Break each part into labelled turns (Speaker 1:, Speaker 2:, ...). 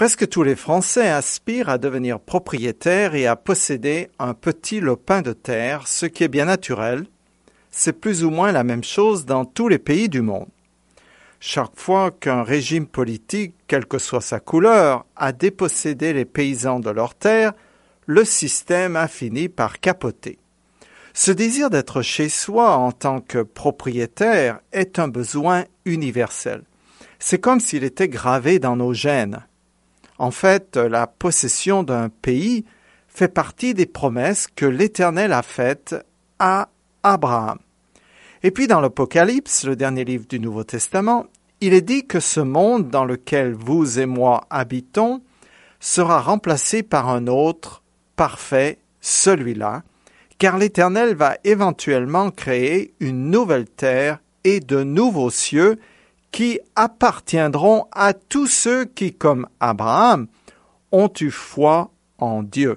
Speaker 1: Presque tous les Français aspirent à devenir propriétaires et à posséder un petit lopin de terre, ce qui est bien naturel. C'est plus ou moins la même chose dans tous les pays du monde. Chaque fois qu'un régime politique, quelle que soit sa couleur, a dépossédé les paysans de leurs terres, le système a fini par capoter. Ce désir d'être chez soi en tant que propriétaire est un besoin universel. C'est comme s'il était gravé dans nos gènes. En fait, la possession d'un pays fait partie des promesses que l'Éternel a faites à Abraham. Et puis dans l'Apocalypse, le dernier livre du Nouveau Testament, il est dit que ce monde dans lequel vous et moi habitons sera remplacé par un autre parfait, celui-là, car l'Éternel va éventuellement créer une nouvelle terre et de nouveaux cieux qui appartiendront à tous ceux qui, comme Abraham, ont eu foi en Dieu.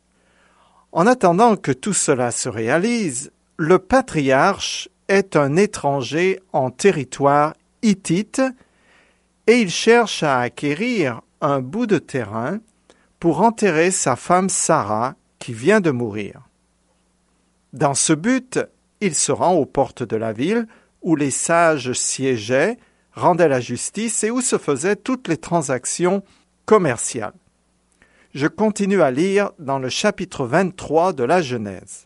Speaker 1: En attendant que tout cela se réalise, le patriarche est un étranger en territoire hittite et il cherche à acquérir un bout de terrain pour enterrer sa femme Sarah qui vient de mourir. Dans ce but, il se rend aux portes de la ville où les sages siégeaient, rendaient la justice et où se faisaient toutes les transactions commerciales. Je continue à lire dans le chapitre 23 de la Genèse.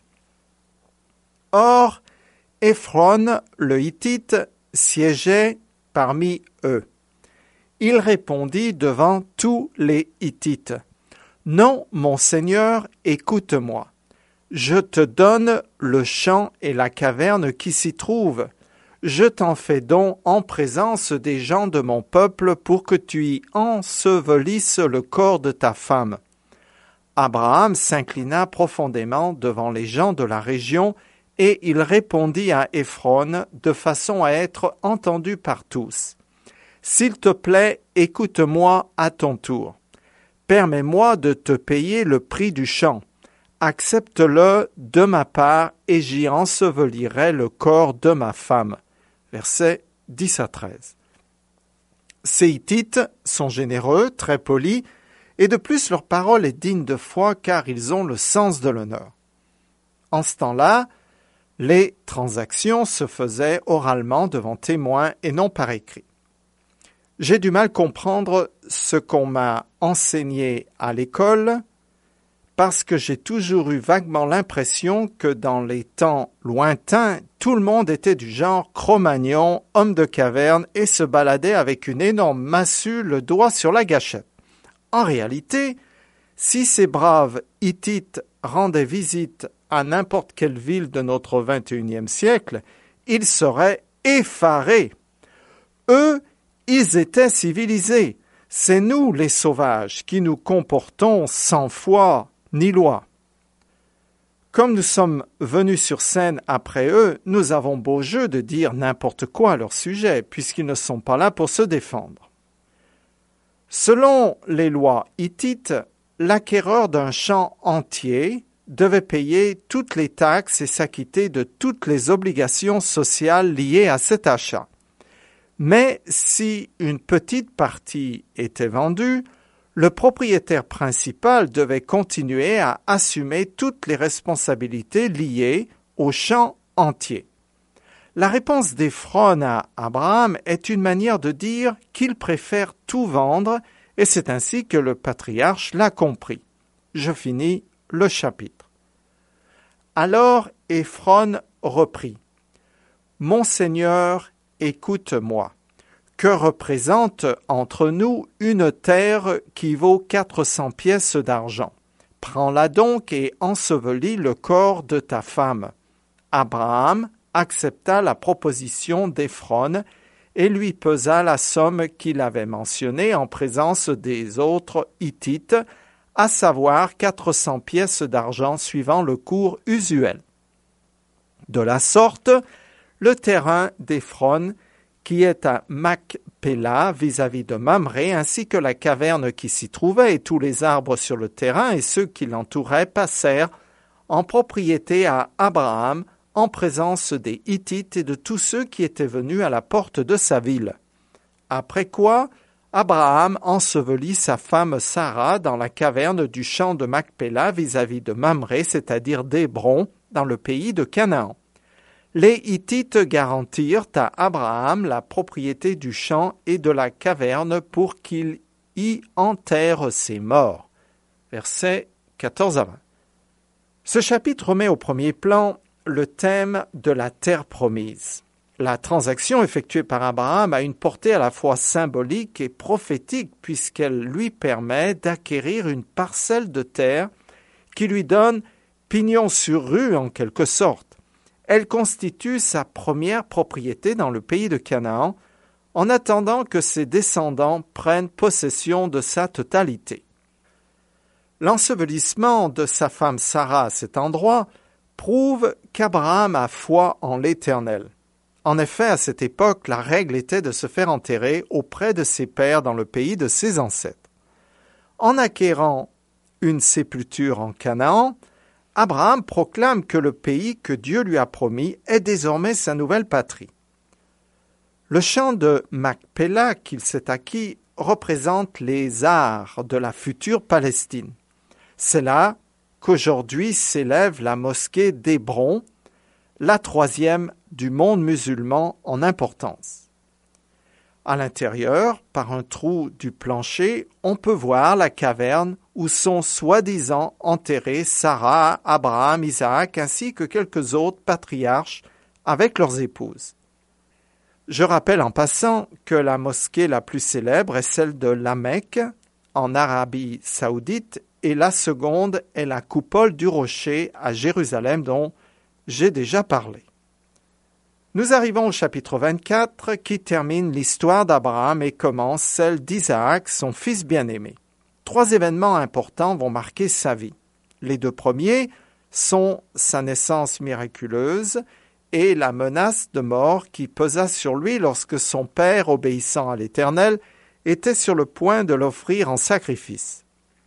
Speaker 1: Or, Éphron, le Hittite, siégeait parmi eux. Il répondit devant tous les Hittites, « Non, mon Seigneur, écoute-moi. Je te donne le champ et la caverne qui s'y trouvent. Je t'en fais don en présence des gens de mon peuple pour que tu y ensevelisses le corps de ta femme. » Abraham s'inclina profondément devant les gens de la région et il répondit à Éphron de façon à être entendu par tous. « S'il te plaît, écoute-moi à ton tour. Permets-moi de te payer le prix du champ. Accepte-le de ma part et j'y ensevelirai le corps de ma femme. » Versets 10 à 13. Ces Hittites sont généreux, très polis, et de plus leur parole est digne de foi car ils ont le sens de l'honneur. En ce temps-là, les transactions se faisaient oralement devant témoins et non par écrit. J'ai du mal à comprendre ce qu'on m'a enseigné à l'école parce que j'ai toujours eu vaguement l'impression que dans les temps lointains, tout le monde était du genre Cro-Magnon, homme de caverne et se baladait avec une énorme massue, le doigt sur la gâchette. En réalité, si ces braves Hittites rendaient visite à n'importe quelle ville de notre 21e siècle, ils seraient effarés. Eux, ils étaient civilisés. C'est nous, les sauvages, qui nous comportons sans foi ni loi. Comme nous sommes venus sur scène après eux, nous avons beau jeu de dire n'importe quoi à leur sujet, puisqu'ils ne sont pas là pour se défendre. Selon les lois hittites, l'acquéreur d'un champ entier devait payer toutes les taxes et s'acquitter de toutes les obligations sociales liées à cet achat. Mais si une petite partie était vendue, le propriétaire principal devait continuer à assumer toutes les responsabilités liées au champ entier. La réponse d'Éphron à Abraham est une manière de dire qu'il préfère tout vendre et c'est ainsi que le patriarche l'a compris. Je finis le chapitre. Alors Éphron reprit. « Mon Seigneur, écoute-moi. Que représente entre nous une terre qui vaut 400 pièces d'argent? Prends-la donc et ensevelis le corps de ta femme. » Abraham accepta la proposition d'Éphron et lui pesa la somme qu'il avait mentionnée en présence des autres Hittites, à savoir 400 pièces d'argent suivant le cours usuel. De la sorte, le terrain d'Éphron, qui est à Macpéla vis-à-vis de Mamré, ainsi que la caverne qui s'y trouvait et tous les arbres sur le terrain et ceux qui l'entouraient passèrent en propriété à Abraham en présence des Hittites et de tous ceux qui étaient venus à la porte de sa ville. Après quoi, Abraham ensevelit sa femme Sarah dans la caverne du champ de Macpéla vis-à-vis de Mamré, c'est-à-dire d'Hébron, dans le pays de Canaan. Les Hittites garantirent à Abraham la propriété du champ et de la caverne pour qu'il y enterre ses morts. Versets 14 à 20. Ce chapitre met au premier plan le thème de la terre promise. La transaction effectuée par Abraham a une portée à la fois symbolique et prophétique puisqu'elle lui permet d'acquérir une parcelle de terre qui lui donne pignon sur rue en quelque sorte. Elle constitue sa première propriété dans le pays de Canaan en attendant que ses descendants prennent possession de sa totalité. L'ensevelissement de sa femme Sarah à cet endroit prouve qu'Abraham a foi en l'Éternel. En effet, à cette époque, la règle était de se faire enterrer auprès de ses pères dans le pays de ses ancêtres. En acquérant une sépulture en Canaan, Abraham proclame que le pays que Dieu lui a promis est désormais sa nouvelle patrie. Le champ de Macpéla qu'il s'est acquis représente les arts de la future Palestine. C'est là qu'aujourd'hui s'élève la mosquée d'Hébron, la troisième du monde musulman en importance. À l'intérieur, par un trou du plancher, on peut voir la caverne où sont soi-disant enterrés Sarah, Abraham, Isaac ainsi que quelques autres patriarches avec leurs épouses. Je rappelle en passant que la mosquée la plus célèbre est celle de La Mecque, en Arabie saoudite, et la seconde est la coupole du rocher à Jérusalem dont j'ai déjà parlé. Nous arrivons au chapitre 24 qui termine l'histoire d'Abraham et commence celle d'Isaac, son fils bien-aimé. 3 événements importants vont marquer sa vie. Les 2 premiers sont sa naissance miraculeuse et la menace de mort qui pesa sur lui lorsque son père, obéissant à l'Éternel, était sur le point de l'offrir en sacrifice.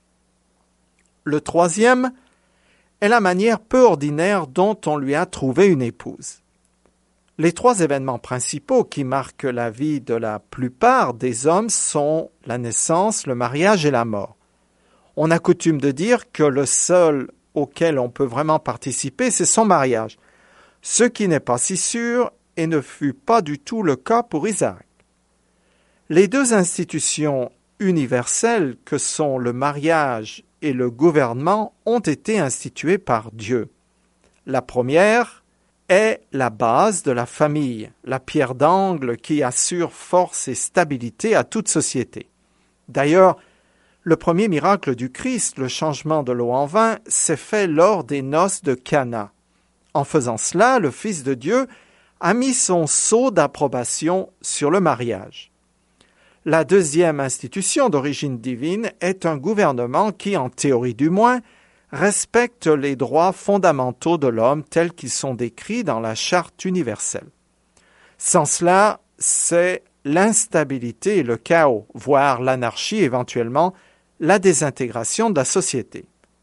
Speaker 1: Le 3e est la manière peu ordinaire dont on lui a trouvé une épouse. Les 3 événements principaux qui marquent la vie de la plupart des hommes sont la naissance, le mariage et la mort. On a coutume de dire que le seul auquel on peut vraiment participer, c'est son mariage, ce qui n'est pas si sûr et ne fut pas du tout le cas pour Isaac. Les 2 institutions universelles que sont le mariage et le gouvernement ont été instituées par Dieu. La première est la base de la famille, la pierre d'angle qui assure force et stabilité à toute société. D'ailleurs, le premier miracle du Christ, le changement de l'eau en vin, s'est fait lors des noces de Cana. En faisant cela, le Fils de Dieu a mis son sceau d'approbation sur le mariage. La deuxième institution d'origine divine est un gouvernement qui, en théorie du moins, respecte les droits fondamentaux de l'homme tels qu'ils sont décrits dans la Charte universelle. Sans cela, c'est l'instabilité et le chaos, voire l'anarchie, éventuellement la désintégration de la société.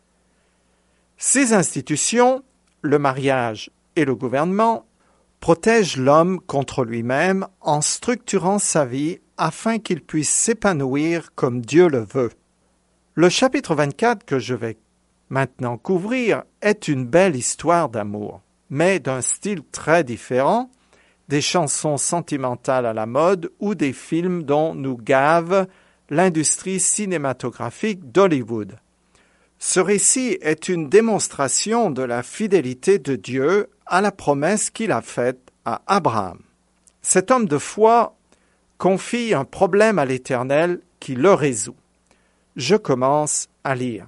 Speaker 1: Ces institutions, le mariage et le gouvernement, protègent l'homme contre lui-même en structurant sa vie afin qu'il puisse s'épanouir comme Dieu le veut. Le chapitre 24 que je vais maintenant couvrir est une belle histoire d'amour, mais d'un style très différent, des chansons sentimentales à la mode ou des films dont nous gave l'industrie cinématographique d'Hollywood. Ce récit est une démonstration de la fidélité de Dieu à la promesse qu'il a faite à Abraham. Cet homme de foi confie un problème à l'Éternel qui le résout. Je commence à lire.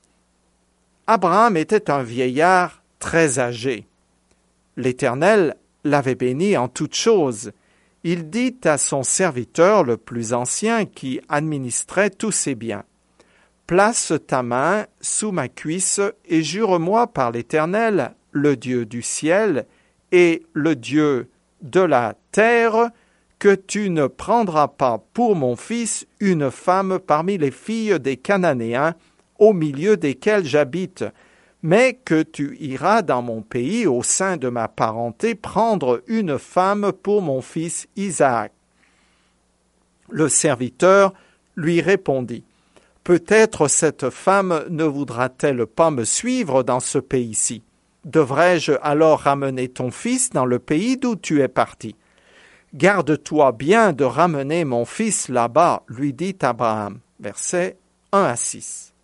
Speaker 1: Abraham était un vieillard très âgé. L'Éternel l'avait béni en toutes choses. Il dit à son serviteur le plus ancien qui administrait tous ses biens, « Place ta main sous ma cuisse et jure-moi par l'Éternel, le Dieu du ciel et le Dieu de la terre, que tu ne prendras pas pour mon fils une femme parmi les filles des Cananéens, au milieu desquels j'habite, mais que tu iras dans mon pays, au sein de ma parenté, prendre une femme pour mon fils Isaac. Le serviteur lui répondit, « Peut-être cette femme ne voudra-t-elle pas me suivre dans ce pays-ci. Devrais-je alors ramener ton fils dans le pays d'où tu es parti? Garde-toi bien de ramener mon fils là-bas, lui dit Abraham. » Versets 1 à 6.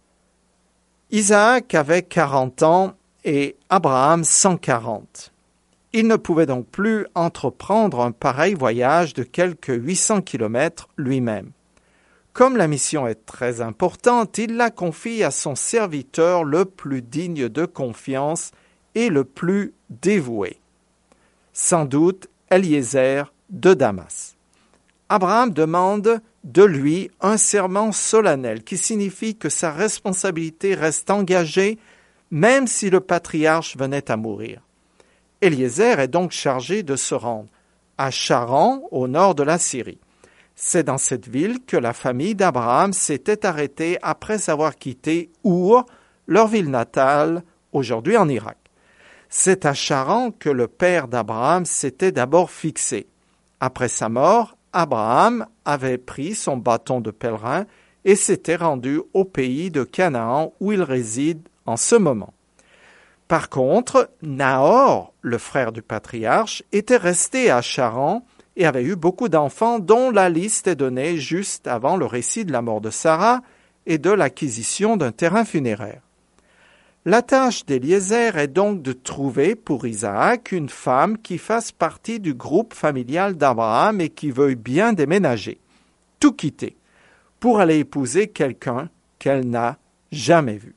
Speaker 1: Isaac avait 40 ans et Abraham 140. Il ne pouvait donc plus entreprendre un pareil voyage de quelques 800 kilomètres lui-même. Comme la mission est très importante, il la confie à son serviteur le plus digne de confiance et le plus dévoué. Sans doute Eliezer de Damas. Abraham demande de lui un serment solennel qui signifie que sa responsabilité reste engagée même si le patriarche venait à mourir. Eliezer est donc chargé de se rendre à Charan, au nord de la Syrie. C'est dans cette ville que la famille d'Abraham s'était arrêtée après avoir quitté Our, leur ville natale, aujourd'hui en Irak. C'est à Charan que le père d'Abraham s'était d'abord fixé. Après sa mort, Abraham avait pris son bâton de pèlerin et s'était rendu au pays de Canaan où il réside en ce moment. Par contre, Nahor, le frère du patriarche, était resté à Charan et avait eu beaucoup d'enfants dont la liste est donnée juste avant le récit de la mort de Sarah et de l'acquisition d'un terrain funéraire. La tâche d'Eliezer est donc de trouver pour Isaac une femme qui fasse partie du groupe familial d'Abraham et qui veuille bien déménager, tout quitter, pour aller épouser quelqu'un qu'elle n'a jamais vu.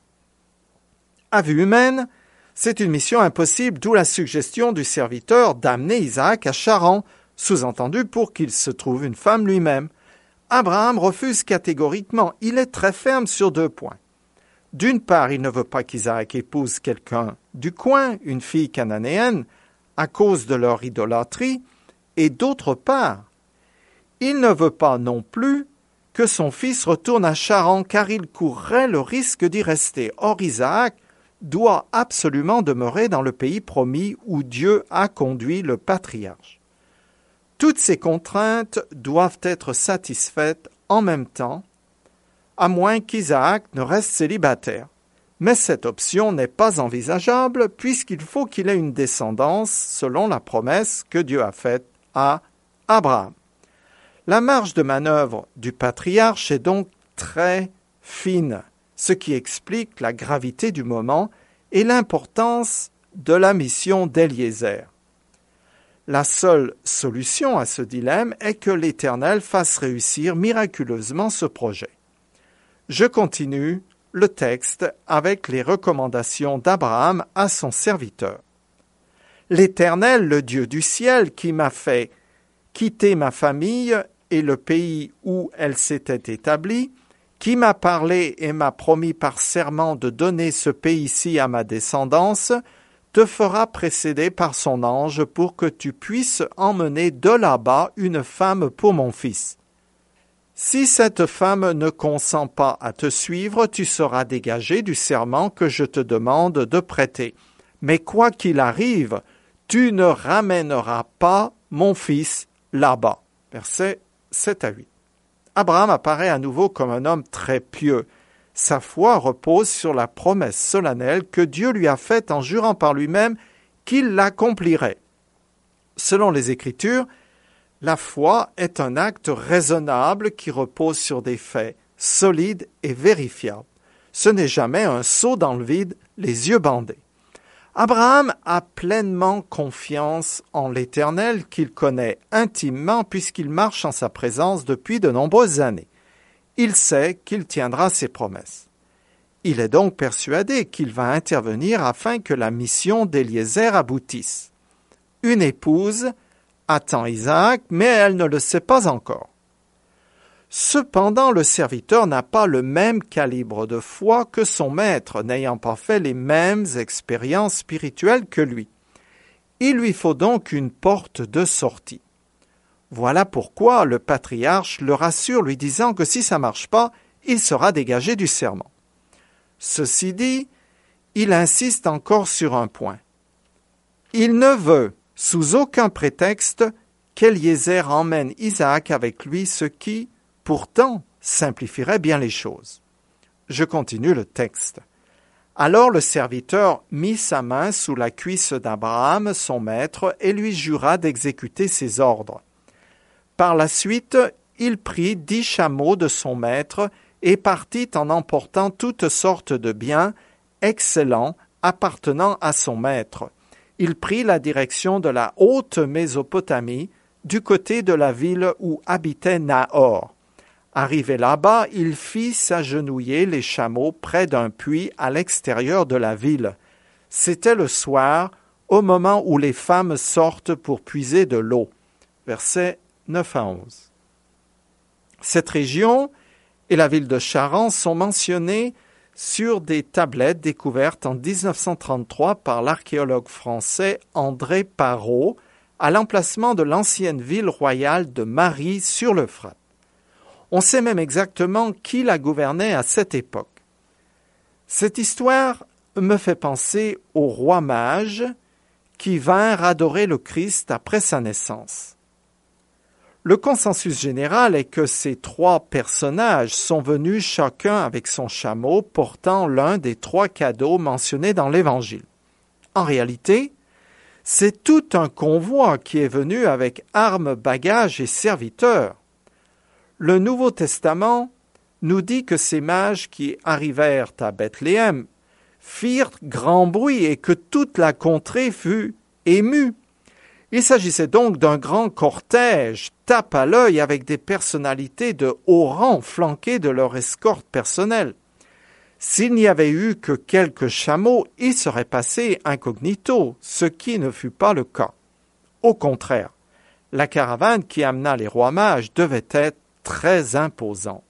Speaker 1: À vue humaine, c'est une mission impossible, d'où la suggestion du serviteur d'amener Isaac à Charan, sous-entendu pour qu'il se trouve une femme lui-même. Abraham refuse catégoriquement. Il est très ferme sur 2 points. D'une part, il ne veut pas qu'Isaac épouse quelqu'un du coin, une fille cananéenne, à cause de leur idolâtrie, et d'autre part, il ne veut pas non plus que son fils retourne à Charan, car il courrait le risque d'y rester. Or, Isaac doit absolument demeurer dans le pays promis où Dieu a conduit le patriarche. Toutes ces contraintes doivent être satisfaites en même temps, à moins qu'Isaac ne reste célibataire. Mais cette option n'est pas envisageable puisqu'il faut qu'il ait une descendance selon la promesse que Dieu a faite à Abraham. La marge de manœuvre du patriarche est donc très fine, ce qui explique la gravité du moment et l'importance de la mission d'Eliezer. La seule solution à ce dilemme est que l'Éternel fasse réussir miraculeusement ce projet. Je continue le texte avec les recommandations d'Abraham à son serviteur. « L'Éternel, le Dieu du ciel, qui m'a fait quitter ma famille et le pays où elle s'était établie, qui m'a parlé et m'a promis par serment de donner ce pays-ci à ma descendance, te fera précéder par son ange pour que tu puisses emmener de là-bas une femme pour mon fils. Si cette femme ne consent pas à te suivre, tu seras dégagé du serment que je te demande de prêter. Mais quoi qu'il arrive, tu ne ramèneras pas mon fils là-bas. » Versets 7 à 8. Abraham apparaît à nouveau comme un homme très pieux. Sa foi repose sur la promesse solennelle que Dieu lui a faite en jurant par lui-même qu'il l'accomplirait. Selon les Écritures, la foi est un acte raisonnable qui repose sur des faits solides et vérifiables. Ce n'est jamais un saut dans le vide, les yeux bandés. Abraham a pleinement confiance en l'Éternel qu'il connaît intimement puisqu'il marche en sa présence depuis de nombreuses années. Il sait qu'il tiendra ses promesses. Il est donc persuadé qu'il va intervenir afin que la mission d'Eliezer aboutisse. Une épouse attend Isaac, mais elle ne le sait pas encore. Cependant, le serviteur n'a pas le même calibre de foi que son maître, n'ayant pas fait les mêmes expériences spirituelles que lui. Il lui faut donc une porte de sortie. Voilà pourquoi le patriarche le rassure, lui disant que si ça ne marche pas, il sera dégagé du serment. Ceci dit, il insiste encore sur un point. Il ne veut, sous aucun prétexte, qu'Eliezer emmène Isaac avec lui, ce qui, pourtant simplifierait bien les choses. Je continue le texte. Alors le serviteur mit sa main sous la cuisse d'Abraham, son maître, et lui jura d'exécuter ses ordres. Par la suite, il prit 10 chameaux de son maître et partit en emportant toutes sortes de biens excellents appartenant à son maître. Il prit la direction de la haute Mésopotamie, du côté de la ville où habitait Nahor. Arrivé là-bas, il fit s'agenouiller les chameaux près d'un puits à l'extérieur de la ville. C'était le soir, au moment où les femmes sortent pour puiser de l'eau. Versets 9 à 11. Cette région et la ville de Charan sont mentionnées sur des tablettes découvertes en 1933 par l'archéologue français André Parrot à l'emplacement de l'ancienne ville royale de Marie sur l'Euphrate. On sait même exactement qui la gouvernait à cette époque. Cette histoire me fait penser aux rois mages qui vinrent adorer le Christ après sa naissance. Le consensus général est que ces 3 personnages sont venus chacun avec son chameau portant l'un des 3 cadeaux mentionnés dans l'Évangile. En réalité, c'est tout un convoi qui est venu avec armes, bagages et serviteurs. Le Nouveau Testament nous dit que ces mages qui arrivèrent à Bethléem firent grand bruit et que toute la contrée fut émue. Il s'agissait donc d'un grand cortège, tape à l'œil avec des personnalités de haut rang flanquées de leur escorte personnelle. S'il n'y avait eu que quelques chameaux, ils seraient passés incognito, ce qui ne fut pas le cas. Au contraire, la caravane qui amena les rois mages devait être très imposante.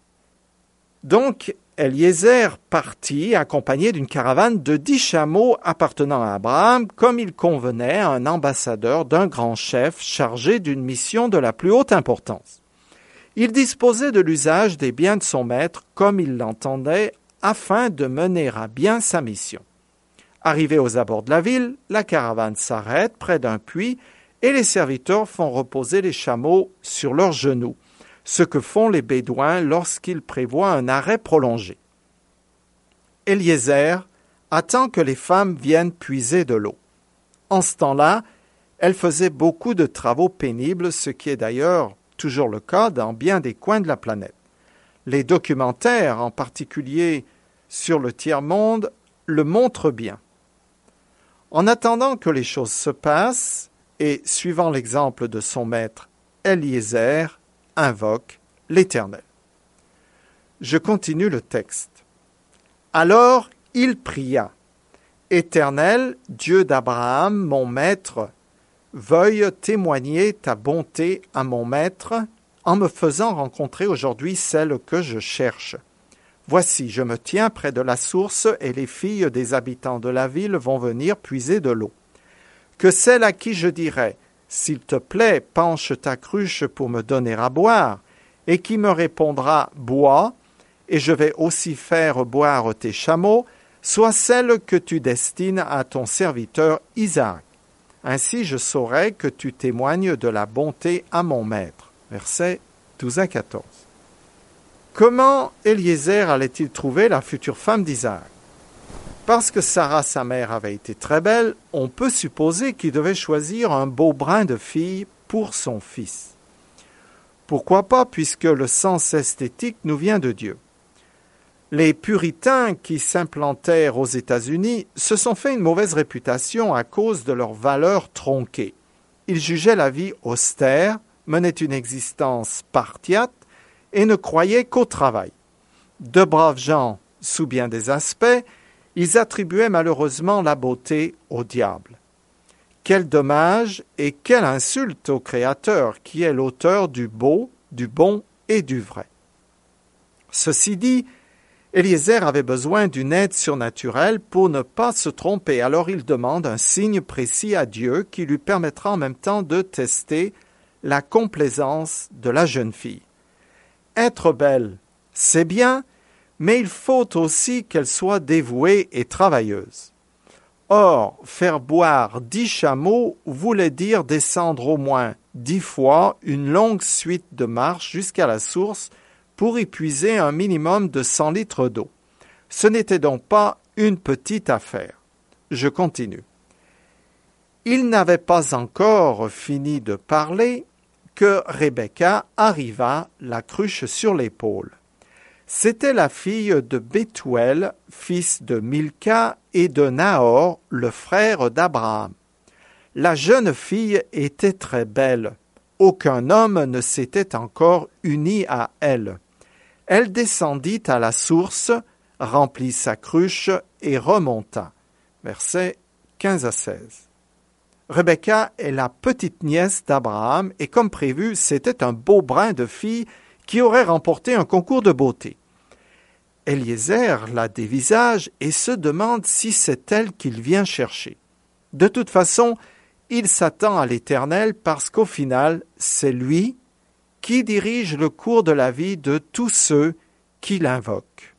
Speaker 1: Donc, Eliezer partit accompagné d'une caravane de 10 chameaux appartenant à Abraham, comme il convenait à un ambassadeur d'un grand chef chargé d'une mission de la plus haute importance. Il disposait de l'usage des biens de son maître comme il l'entendait, afin de mener à bien sa mission. Arrivé aux abords de la ville, la caravane s'arrête près d'un puits et les serviteurs font reposer les chameaux sur leurs genoux, ce que font les Bédouins lorsqu'ils prévoient un arrêt prolongé. Eliezer attend que les femmes viennent puiser de l'eau. En ce temps-là, elles faisaient beaucoup de travaux pénibles, ce qui est d'ailleurs toujours le cas dans bien des coins de la planète. Les documentaires, en particulier sur le tiers-monde, le montrent bien. En attendant que les choses se passent, et suivant l'exemple de son maître, Eliezer invoque l'Éternel. Je continue le texte. Alors il pria. Éternel, Dieu d'Abraham, mon maître, veuille témoigner ta bonté à mon maître en me faisant rencontrer aujourd'hui celle que je cherche. Voici, je me tiens près de la source et les filles des habitants de la ville vont venir puiser de l'eau. Que celle à qui je dirai, s'il te plaît, penche ta cruche pour me donner à boire, et qui me répondra, bois, et je vais aussi faire boire tes chameaux, soit celle que tu destines à ton serviteur Isaac. Ainsi je saurai que tu témoignes de la bonté à mon maître. Versets 12 à 14. Comment Eliezer allait-il trouver la future femme d'Isaac? Parce que Sarah, sa mère, avait été très belle, on peut supposer qu'il devait choisir un beau brin de fille pour son fils. Pourquoi pas, puisque le sens esthétique nous vient de Dieu. Les puritains qui s'implantèrent aux États-Unis se sont fait une mauvaise réputation à cause de leurs valeurs tronquées. Ils jugeaient la vie austère, menaient une existence spartiate et ne croyaient qu'au travail. De braves gens, sous bien des aspects, ils attribuaient malheureusement la beauté au diable. Quel dommage et quelle insulte au Créateur qui est l'auteur du beau, du bon et du vrai. Ceci dit, Eliezer avait besoin d'une aide surnaturelle pour ne pas se tromper, alors il demande un signe précis à Dieu qui lui permettra en même temps de tester la complaisance de la jeune fille. Être belle, c'est bien, mais il faut aussi qu'elle soit dévouée et travailleuse. Or, faire boire 10 chameaux voulait dire descendre au moins 10 fois une longue suite de marches jusqu'à la source pour y puiser un minimum de 100 litres d'eau. Ce n'était donc pas une petite affaire. Je continue. Il n'avait pas encore fini de parler que Rebecca arriva, la cruche sur l'épaule. C'était la fille de Bethuel, fils de Milca, et de Nahor, le frère d'Abraham. La jeune fille était très belle. Aucun homme ne s'était encore uni à elle. Elle descendit à la source, remplit sa cruche et remonta. Versets 15 à 16. Rebecca est la petite nièce d'Abraham et comme prévu, c'était un beau brin de fille qui aurait remporté un concours de beauté. Eliezer la dévisage et se demande si c'est elle qu'il vient chercher. De toute façon, il s'attend à l'Éternel parce qu'au final, c'est lui qui dirige le cours de la vie de tous ceux qui l'invoquent.